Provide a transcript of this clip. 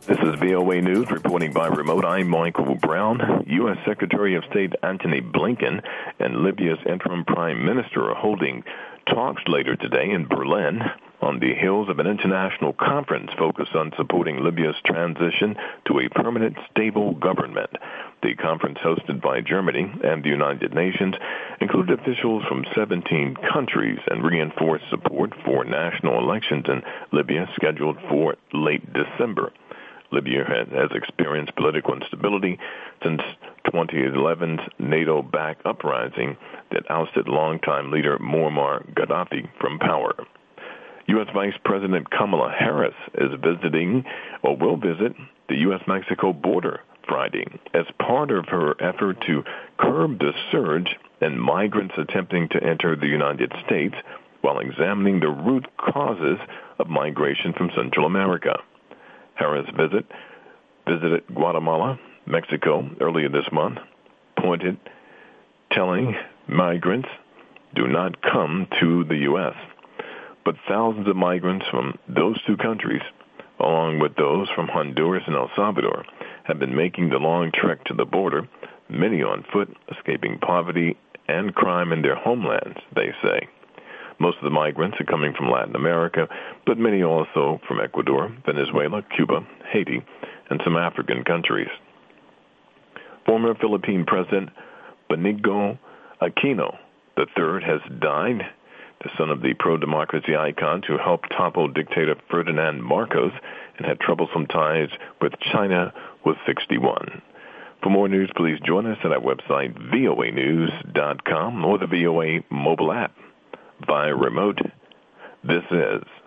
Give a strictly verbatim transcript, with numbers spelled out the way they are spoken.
This is V O A News reporting by remote. I'm Michael Brown. U S. Secretary of State Antony Blinken and Libya's interim prime minister are holding talks later today in Berlin on the heels of an international conference focused on supporting Libya's transition to a permanent, stable government. The conference, hosted by Germany and the United Nations, included officials from seventeen countries and reinforced support for national elections in Libya scheduled for late December. Libya has experienced political instability since twenty eleven's NATO-backed uprising that ousted longtime leader Muammar Gaddafi from power. U S. Vice President Kamala Harris is visiting, or will visit, the U S Mexico border Friday as part of her effort to curb the surge in migrants attempting to enter the United States while examining the root causes of migration from Central America. Harris' visit visited Guatemala, Mexico earlier this month, pointed telling migrants do not come to the U S But thousands of migrants from those two countries, along with those from Honduras and El Salvador, have been making the long trek to the border, many on foot, escaping poverty and crime in their homelands, they say. Most of the migrants are coming from Latin America, but many also from Ecuador, Venezuela, Cuba, Haiti, and some African countries. Former Philippine President Benigno Aquino the third has died, the son of the pro-democracy icon who helped topple dictator Ferdinand Marcos and had troublesome ties with China, was sixty-one. For more news, please join us at our website, V O A news dot com, or the V O A mobile app. Via remote, this is